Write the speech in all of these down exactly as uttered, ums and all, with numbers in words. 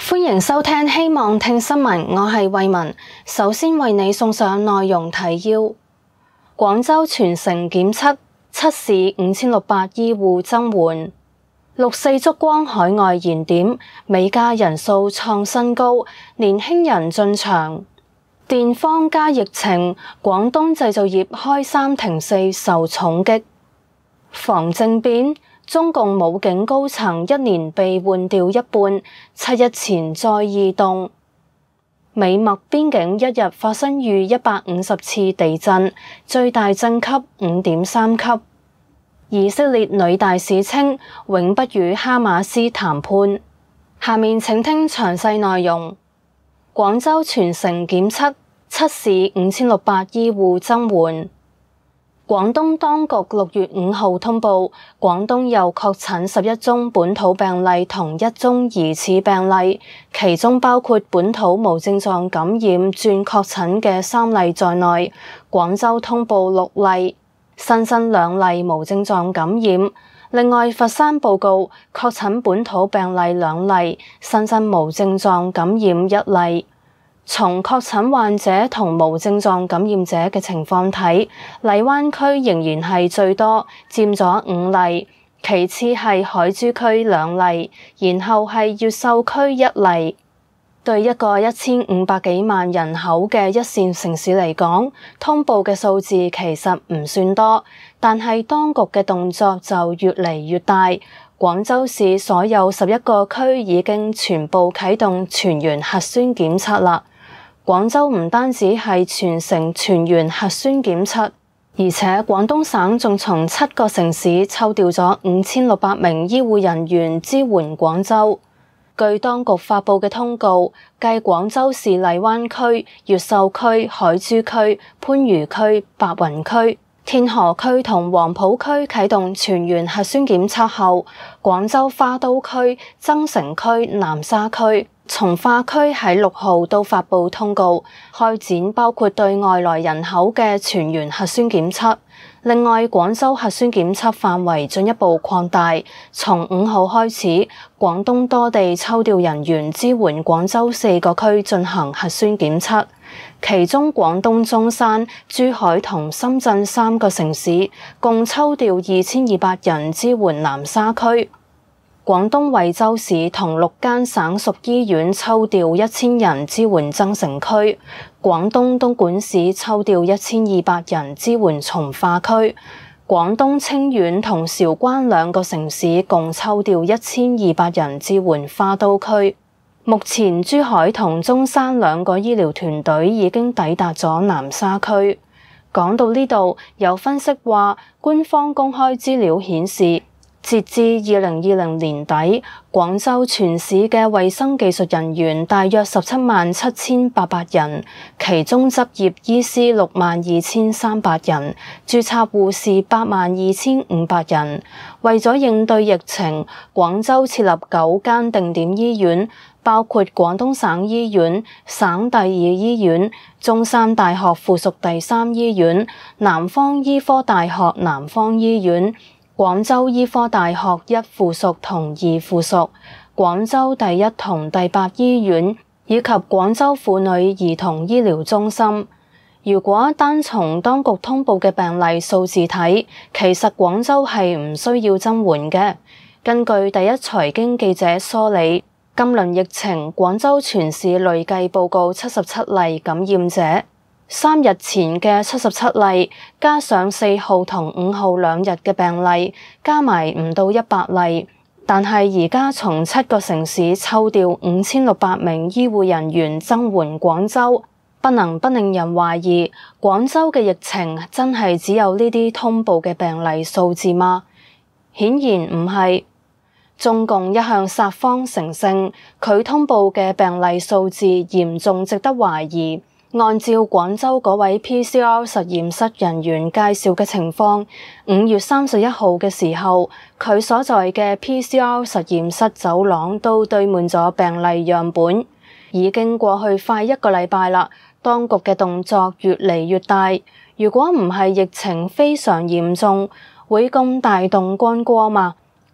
歡迎收聽希望聽新聞，我係慧雯。首先為你送上內容提要：廣州全城檢測，七市五千六百醫護增援；六四燭光海外燃點，美加人數創新高，年輕人進場；電荒加疫情，廣東製造業開三停四受重擊；防政變，中共武警高層一年被換掉一半，七一前再異動；美墨邊境一日發生逾一百五十次地震，最大震級五點三級；以色列女大使稱永不與哈馬斯談判。下面請聽詳細內容。廣州全城檢測，七市五千六百醫護增援。廣東當局六月五號通報，廣東又確診十一宗本土病例同一宗疑似病例，其中包括本土無症狀感染轉確診嘅三例在內。廣州通報六例，新增兩例無症狀感染。另外，佛山報告確診本土病例兩例，新增無症狀感染一例。從確診患者同無症狀感染者嘅情況睇，荔灣區仍然係最多，佔咗五例，其次係海珠區兩例，然後係越秀區一例。對一個一千五百幾萬人口嘅一線城市嚟講，通報嘅數字其實唔算多，但係當局嘅動作就越嚟越大。廣州市所有十一個區已經全部啟動全員核酸檢測啦。廣州唔單止係全城全員核酸檢測，而且廣東省仲從七個城市抽調咗五千六百名醫護人員支援廣州。據當局發佈嘅通告，繼廣州市荔灣區、越秀區、海珠區、番禺區、白雲區、天河區同黃埔區啟動全員核酸檢測後，廣州花都區、增城區、南沙區、從化區喺六號都發佈通告，開展包括對外來人口嘅全員核酸檢測。另外，廣州核酸檢測範圍進一步擴大，從五號開始，廣東多地抽調人員支援廣州四個區進行核酸檢測，其中廣東中山、珠海同深圳三個城市共抽調二千二百人支援南沙區。廣東惠州市同六間省屬醫院抽調一千人支援增城區，廣東東莞市抽調一千二百人支援從化區，廣東清遠同韶關兩個城市共抽調一千二百人支援花都區。目前珠海同中山兩個醫療團隊已經抵達咗南沙區。講到呢度，有分析話，官方公開資料顯示，截至二零二零年底，廣州全市嘅衛生技術人員大約十七萬七千八百人，其中執業醫師六萬二千三百人，註冊護士八萬二千五百人。為咗應對疫情，廣州設立九間定點醫院，包括廣東省醫院、省第二醫院、中山大學附屬第三醫院、南方醫科大學南方醫院、廣州醫科大學一附屬同二附屬、廣州第一同第八醫院以及廣州婦女兒童醫療中心。如果單從當局通報嘅病例數字睇，其實廣州係唔需要增援嘅。根據第一財經記者梳理，今輪疫情廣州全市累計報告七十七例感染者。三日前嘅七十七例，加上四號同五號兩日嘅病例，加埋唔到一百例。但係而家從七個城市抽調五千六百名醫護人員增援廣州，不能不令人懷疑，廣州嘅疫情真係只有呢啲通報嘅病例數字嗎？顯然唔係。中共一向撒謊成性，佢通報嘅病例數字嚴重值得懷疑。按照廣州嗰位 P C R 實驗室人員介紹嘅情況，五月三十一號嘅時候，佢所在嘅 P C R 實驗室走廊都堆滿咗病例樣本。已經過去快一個禮拜啦，當局嘅動作越嚟越大。如果唔係疫情非常嚴重，會咁大動干戈嘛？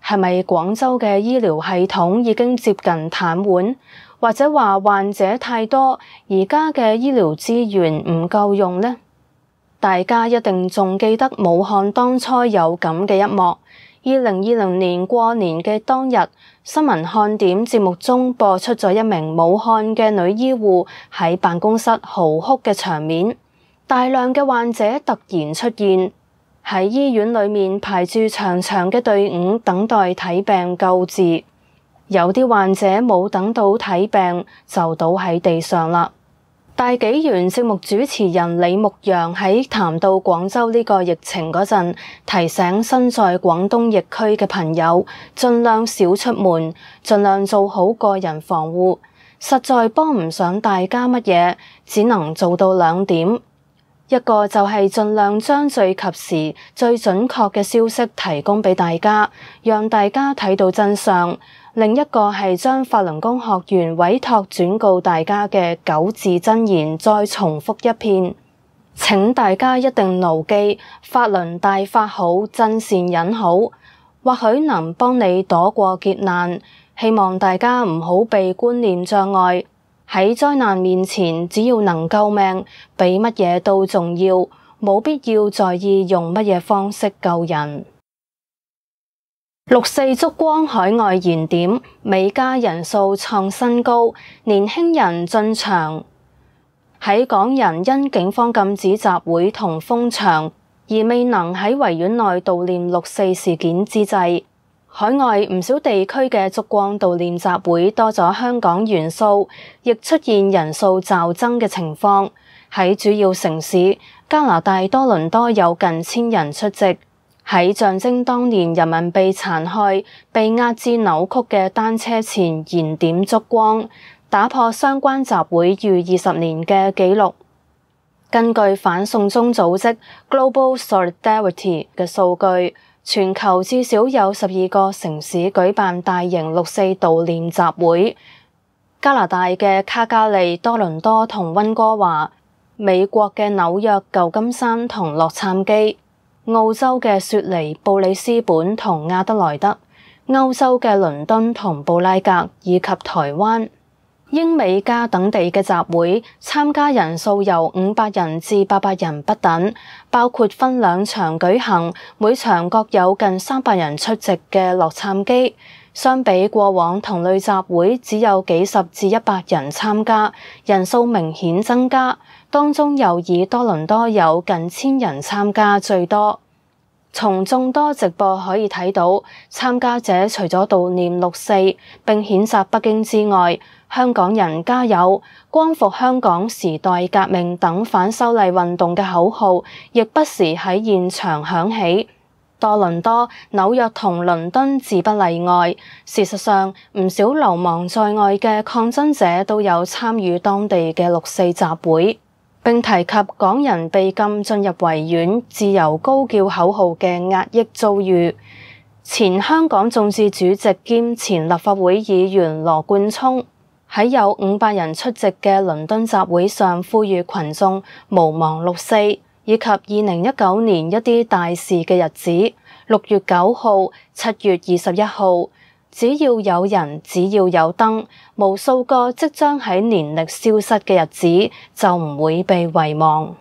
係咪廣州嘅醫療系統已經接近癱瘓，或者話患者太多，而家嘅醫療資源唔夠用呢？大家一定仲記得武漢當初有咁嘅一幕。二零二零年過年嘅當日，新聞看點節目中播出咗一名武漢嘅女醫護喺辦公室嚎哭嘅場面。大量嘅患者突然出現，喺醫院裏面排住長長嘅隊伍等待睇病救治。有啲患者冇等到睇病就倒喺地上啦。大紀元節目主持人李牧陽喺談到廣州呢個疫情嗰陣，提醒身在廣東疫區嘅朋友，盡量少出門，盡量做好個人防護。實在幫唔上大家乜嘢，只能做到兩點。一個就係盡量將最及時、最準確嘅消息提供俾大家，讓大家睇到真相。另一個係將法輪功學員委託轉告大家嘅九字真言再重複一遍。請大家一定牢記，法輪大法好，真善忍好，或許能幫你躲過劫難。希望大家唔好被觀念障礙，喺災難面前，只要能救命，比乜嘢都重要，冇必要在意用乜嘢方式救人。六四燭光海外燃點，美加人數創新高，年輕人進場。喺港人因警方禁止集會同封場，而未能喺維園內悼念六四事件之際，海外唔少地區嘅燭光悼念集會多咗香港元素，亦出現人數驟增嘅情況。喺主要城市，加拿大多倫多有近千人出席。喺象徵當年人民被殘害、被壓至扭曲嘅單車前燃點燭光，打破相關集會逾二十年嘅紀錄。根據反送中組織 Global Solidarity 嘅數據，全球至少有十二個城市舉辦大型六四悼念集會。加拿大嘅卡加利、多倫多同溫哥華，美國嘅紐約、舊金山同洛杉磯，澳洲嘅雪梨、布里斯本同亞德萊德，歐洲嘅倫敦同布拉格以及台灣。英美加等地嘅集會參加人數由五百人至八百人不等，包括分兩場舉行，每場各有近三百人出席嘅洛杉磯。相比過往同類集會只有幾十至一百人參加，人數明顯增加。當中又以多倫多有近千人參加最多。從眾多直播可以睇到，參加者除咗悼念六四並譴責北京之外，香港人加油、光復香港時代革命等反修例運動嘅口號亦不時喺現場響起。多倫多、紐約同倫敦自不例外。事實上，唔少流亡在外嘅抗爭者都有參與當地嘅六四集會，並提及港人被禁進入維園、自由高叫口號嘅壓抑遭遇。前香港眾志主席兼前立法會議員羅冠聰喺有五百人出席嘅倫敦集會上呼籲群眾毋忘六四，以及二零一九年一啲大事嘅日子，六月九號、七月二十一號，只要有人，只要有燈，無數個即將喺年曆消失嘅日子就唔會被遺忘。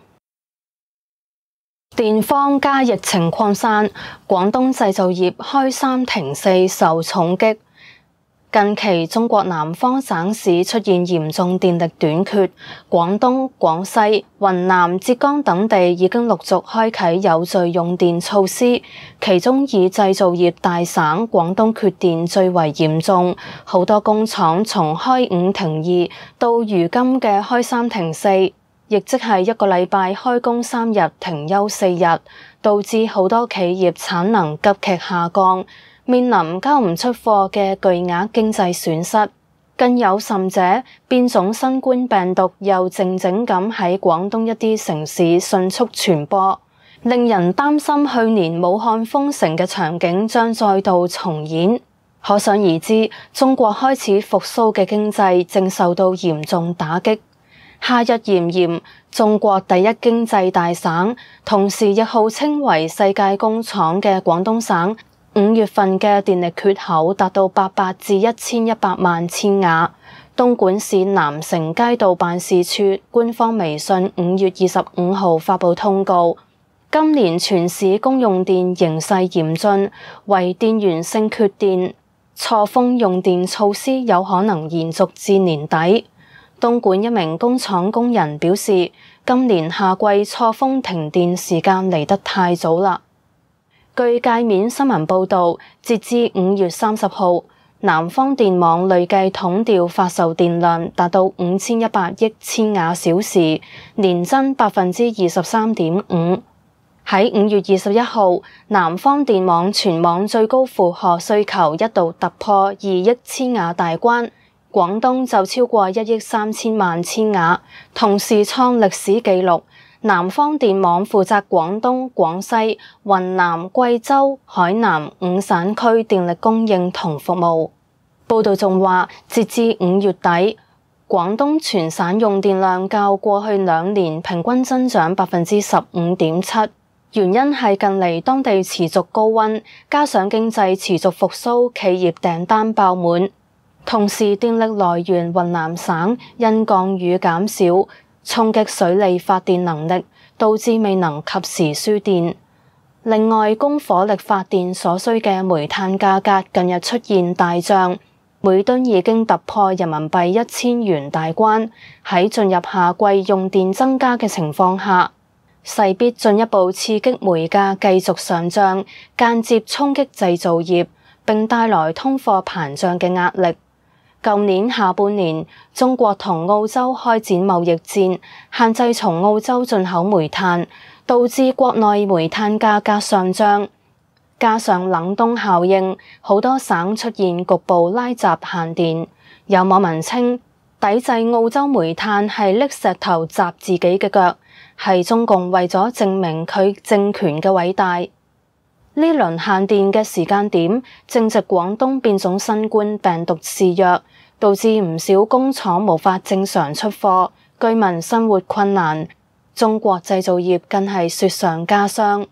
電荒加疫情擴散，廣東製造業開三停四受重擊。近期中國南方省市出現嚴重電力短缺，廣東、廣西、雲南、浙江等地已經陸續開啟有序用電措施，其中以製造業大省廣東缺電最為嚴重，好多工廠從開五停二到如今嘅開三停四，亦即係一個禮拜開工三日停休四日，導致好多企業產能急劇下降，面臨交唔出貨嘅巨額經濟損失。更有甚者，變種新冠病毒又靜靜咁喺廣東一啲城市迅速傳播，令人擔心去年武漢封城嘅場景將再度重演。可想而知，中國開始復甦嘅經濟正受到嚴重打擊。夏日炎炎，中國第一經濟大省，同時亦號稱為世界工廠嘅廣東省， 五月份嘅電力缺口達到八百至一千一百萬千瓦。東莞市南城街道辦事處官方微信五月二十五號發布通告，今年全市公用電形勢嚴峻，為電源性缺電、錯峰用電措施有可能延續至年底。東莞一名工廠工人表示，今年夏季錯峰停電時間嚟得太早啦。據界面新聞報導，截至五月三十號，南方電網累計統調發售電量達到五千一百億千瓦小時，年增百分之二十三點五。喺五月二十一號，南方電網全網最高負荷需求一度突破二億千瓦大關，廣東就超過一億三千萬千瓦，同時創歷史紀錄。南方電網負責廣東、廣西、雲南、貴州、海南五省區電力供應同服務。報道仲話，截至五月底，廣東全省用電量較過去兩年平均增長百分之十五點七，原因係近嚟當地持續高溫，加上經濟持續復甦，企業訂單爆滿。同時，電力來源雲南省因降雨減少，衝擊水利發電能力，導致未能及時輸電。另外，供火力發電所需嘅煤炭價格近日出現大漲，每噸已經突破人民幣一千元大關。喺進入夏季用電增加嘅情況下，勢必進一步刺激煤價繼續上漲，間接衝擊製造業，並帶來通貨膨脹嘅壓力。舊年下半年，中國同澳洲開展貿易戰，限制從澳洲進口煤炭，導致國內煤炭價格上漲。加上冷冬效應，好多省出現局部拉閘限電。有網民稱，抵制澳洲煤炭係拎石頭砸自己嘅腳，係中共為咗證明佢政權嘅偉大。呢輪限電嘅時間點，正值廣東變種新冠病毒肆虐，導致唔少工廠無法正常出貨，居民生活困難。中國製造業更係雪上加霜。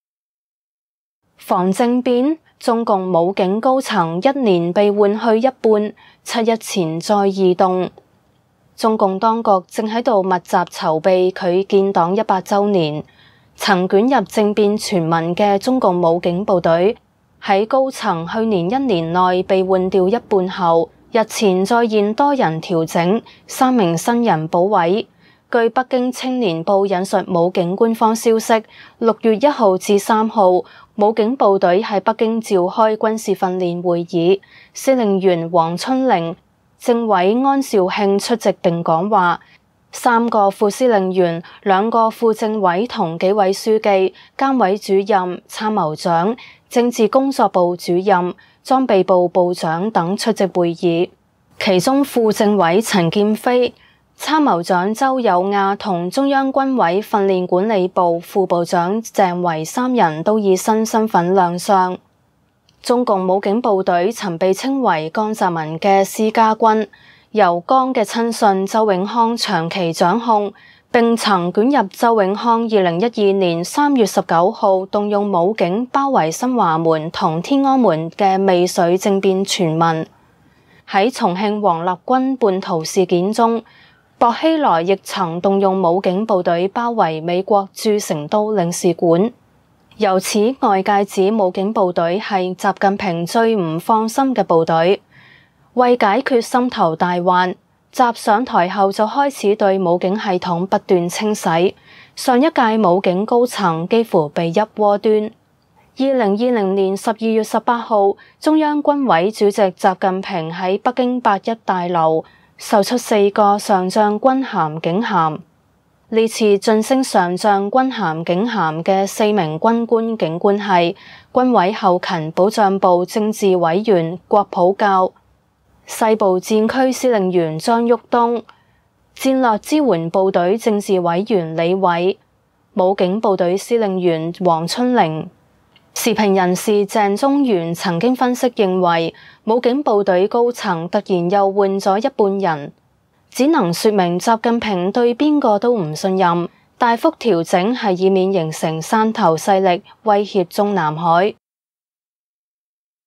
防政變，中共武警高層一年被換去一半，七一前再異動。中共當局正喺度密集籌備佢建黨一百週年。曾捲入政變傳聞嘅中共武警部隊，喺高層去年一年內被換掉一半後，日前再現多人調整，三名新人補位。據北京青年報引述武警官方消息，六月一號至三號，武警部隊喺北京召開軍事訓練會議，司令員黃春玲、政委安肇慶出席並講話。三個副司令員、兩個副政委同紀委書記、監委主任、參謀長、政治工作部主任、裝備部部長等出席會議。其中副政委陳劍飛、參謀長周有亞同中央軍委訓練管理部副部長鄭維三人都以新身份亮相。中共武警部隊曾被稱為江澤民嘅私家軍，由江嘅親信周永康長期掌控，並曾捲入周永康二零一二年三月十九號動用武警包圍新華門同天安門嘅未遂政變傳聞。喺重慶王立軍叛逃事件中，薄熙來亦曾動用武警部隊包圍美國駐成都領事館。由此外界指武警部隊係習近平最唔放心嘅部隊。為解決心頭大患，習上台後就開始對武警系統不斷清洗。上一屆武警高層幾乎被一鍋端。二零二零年十二月十八號，中央軍委主席習近平喺北京八一大樓授出四個上將軍銜警銜。呢次晉升上將軍銜警銜嘅四名軍官警官係軍委後勤保障部政治委員郭普教、西部戰區司令員張旭東、戰略支援部隊政治委員李偉、武警部隊司令員黃春玲。時評人士鄭中元曾經分析認為，武警部隊高層突然又換咗一半人，只能說明習近平對邊個都唔信任，大幅調整係以免形成山頭勢力威脅中南海。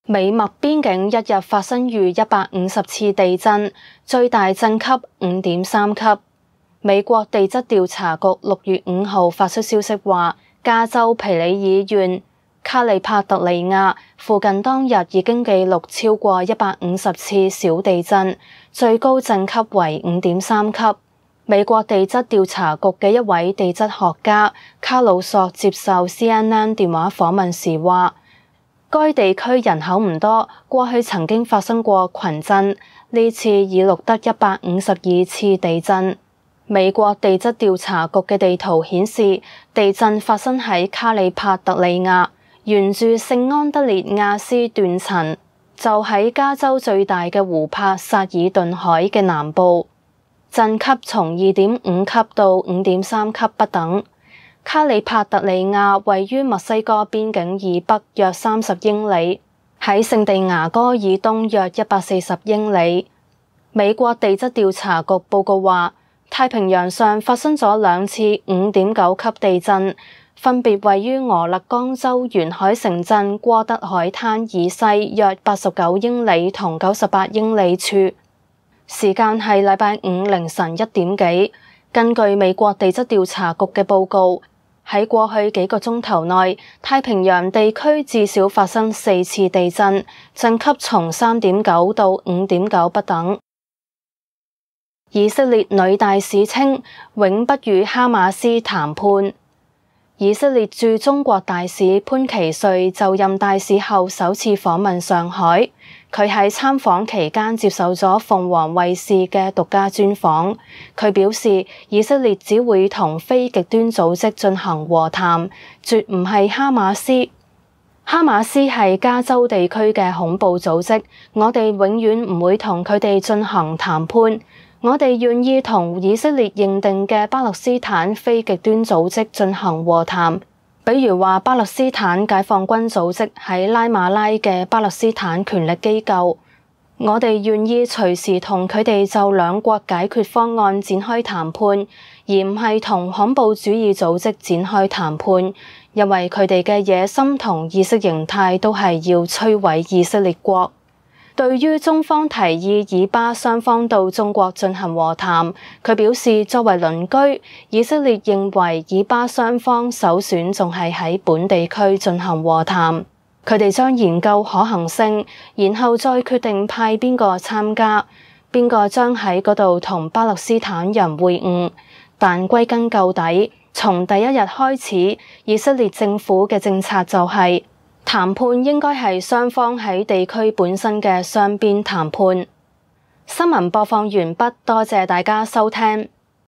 美墨邊境一日發生逾一百五十次地震，最大震級五點三級。美國地質調查局六月五號發出消息話，加州皮里爾縣卡利帕特利亞附近當日已經記錄超過一百五十次小地震，最高震級為五點三級。美國地質調查局嘅一位地質學家卡魯索接受 C N N 電話訪問時話，該地區人口唔多，過去曾經發生過群震，呢次已錄得一百五十二次地震。美國地質調查局嘅地圖顯示，地震發生喺卡利帕特利亞，沿住聖安德烈亞斯斷層，就喺加州最大嘅湖泊薩爾頓海嘅南部，震級從二點五級到五點三級不等。卡利帕特利亞位於墨西哥邊境以北約三十英里，喺聖地牙哥以東約一百四十英里。美國地質調查局報告話，太平洋上發生咗兩次五點九級地震，分別位於俄勒岡州沿海城鎮戈德海灘以西約八十九英里同九十八英里處，時間係禮拜五凌晨一點幾。根據美國地質調查局嘅報告，喺過去幾個鐘頭內，太平洋地區至少發生四次地震，震級從三點九到五點九不等。以色列女大使稱永不與哈馬斯談判。以色列駐中國大使潘其瑞就任大使後首次訪問上海，佢喺參訪期間接受咗鳳凰衛視嘅獨家專訪。佢表示，以色列只會同非極端組織進行和談，絕唔係哈馬斯。哈馬斯係加州地區嘅恐怖組織，我哋永遠唔會同佢哋進行談判。我哋願意同以色列認定嘅巴勒斯坦非極端組織進行和談，比如話巴勒斯坦解放軍組織喺拉馬拉嘅巴勒斯坦權力機構。我哋願意隨時同佢哋就兩國解決方案展開談判，而唔係同恐怖主義組織展開談判，因為佢哋嘅野心同意識形態都係要摧毀以色列國。對於中方提議以巴雙方到中國進行和談，佢表示作為鄰居，以色列認為以巴雙方首選仲係喺本地區進行和談。佢哋將研究可行性，然後再決定派邊個參加，邊個將喺嗰度同巴勒斯坦人會晤。但歸根究底，從第一日開始，以色列政府嘅政策就係談判應該係雙方喺地區本身嘅雙邊談判。新聞播放完畢，多謝大家收聽。